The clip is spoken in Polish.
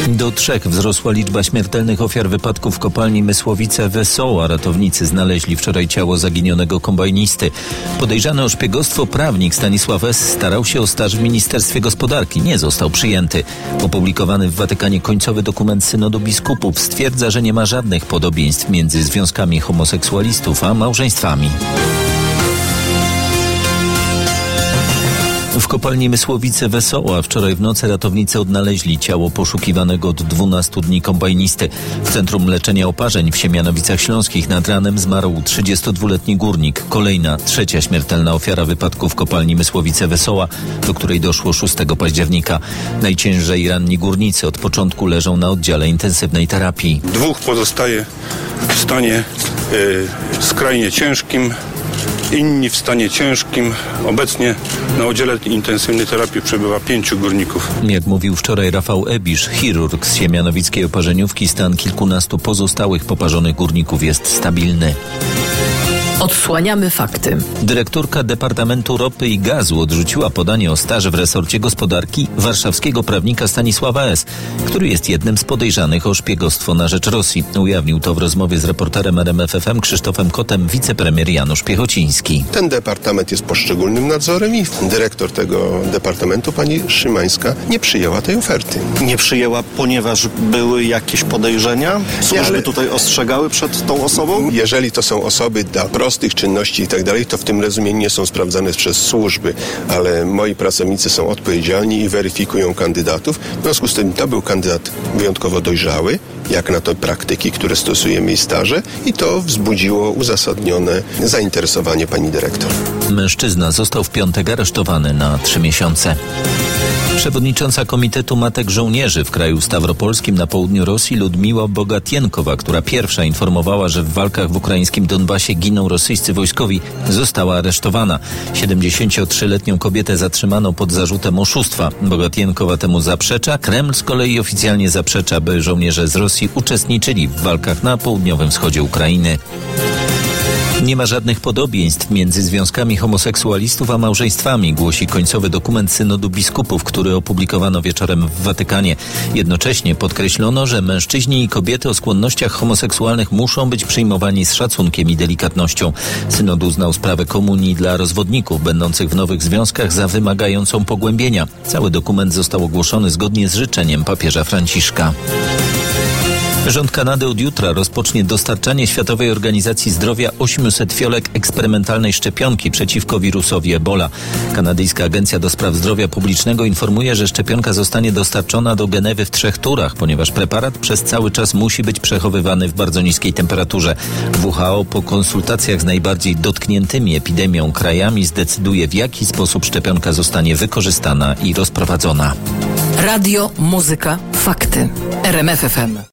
Do 3 wzrosła liczba śmiertelnych ofiar wypadków w kopalni Mysłowice-Wesoła. Ratownicy znaleźli wczoraj ciało zaginionego kombajnisty. Podejrzany o szpiegostwo prawnik Stanisław S. starał się o staż w Ministerstwie Gospodarki. Nie został przyjęty. Opublikowany w Watykanie końcowy dokument Synodu Biskupów stwierdza, że nie ma żadnych podobieństw między związkami homoseksualistów a małżeństwami. W kopalni Mysłowice-Wesoła wczoraj w nocy ratownicy odnaleźli ciało poszukiwanego od 12 dni kombajnisty. W Centrum Leczenia Oparzeń w Siemianowicach Śląskich nad ranem zmarł 32-letni górnik. Kolejna, trzecia śmiertelna ofiara wypadku w kopalni Mysłowice-Wesoła, do której doszło 6 października. Najciężej ranni górnicy od początku leżą na oddziale intensywnej terapii. 2 pozostaje w stanie skrajnie ciężkim. Inni w stanie ciężkim. Obecnie na oddziale intensywnej terapii przebywa 5 górników. Jak mówił wczoraj Rafał Ebisz, chirurg z siemianowickiej oparzeniówki, stan kilkunastu pozostałych poparzonych górników jest stabilny. Odsłaniamy fakty. Dyrektorka Departamentu Ropy i Gazu odrzuciła podanie o staż w resorcie gospodarki warszawskiego prawnika Stanisława S., który jest jednym z podejrzanych o szpiegostwo na rzecz Rosji. Ujawnił to w rozmowie z reporterem RMF FM Krzysztofem Kotem wicepremier Janusz Piechociński. Ten departament jest pod szczególnym nadzorem i dyrektor tego departamentu, pani Szymańska, nie przyjęła tej oferty. Nie przyjęła, ponieważ były jakieś podejrzenia? Służby tutaj ostrzegały przed tą osobą? Jeżeli to są osoby prostych czynności i tak dalej, to w tym rozumieniu nie są sprawdzane przez służby, ale moi pracownicy są odpowiedzialni i weryfikują kandydatów. W związku z tym to był kandydat wyjątkowo dojrzały, jak na to praktyki, które stosujemy i staże, i to wzbudziło uzasadnione zainteresowanie pani dyrektor. Mężczyzna został w piątek aresztowany na 3 miesiące. Przewodnicząca Komitetu Matek Żołnierzy w kraju stawropolskim na południu Rosji Ludmiła Bogatienkowa, która pierwsza informowała, że w walkach w ukraińskim Donbasie giną rosyjscy wojskowi, została aresztowana. 73-letnią kobietę zatrzymano pod zarzutem oszustwa. Bogatienkowa temu zaprzecza. Kreml z kolei oficjalnie zaprzecza, by żołnierze z Rosji uczestniczyli w walkach na południowym wschodzie Ukrainy. Nie ma żadnych podobieństw między związkami homoseksualistów a małżeństwami, głosi końcowy dokument Synodu Biskupów, który opublikowano wieczorem w Watykanie. Jednocześnie podkreślono, że mężczyźni i kobiety o skłonnościach homoseksualnych muszą być przyjmowani z szacunkiem i delikatnością. Synod uznał sprawę komunii dla rozwodników będących w nowych związkach za wymagającą pogłębienia. Cały dokument został ogłoszony zgodnie z życzeniem papieża Franciszka. Rząd Kanady od jutra rozpocznie dostarczanie Światowej Organizacji Zdrowia 800 fiolek eksperymentalnej szczepionki przeciwko wirusowi Ebola. Kanadyjska Agencja do Spraw Zdrowia Publicznego informuje, że szczepionka zostanie dostarczona do Genewy w 3 turach, ponieważ preparat przez cały czas musi być przechowywany w bardzo niskiej temperaturze. WHO po konsultacjach z najbardziej dotkniętymi epidemią krajami zdecyduje, w jaki sposób szczepionka zostanie wykorzystana i rozprowadzona. Radio, muzyka, fakty. RMF FM.